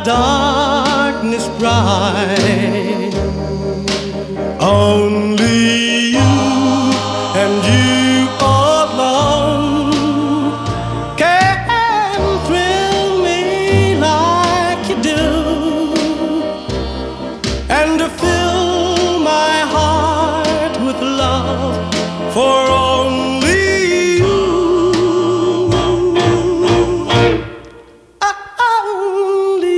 darkness bright. Only you and you alone can thrill me like you do, and to fill my heart with love for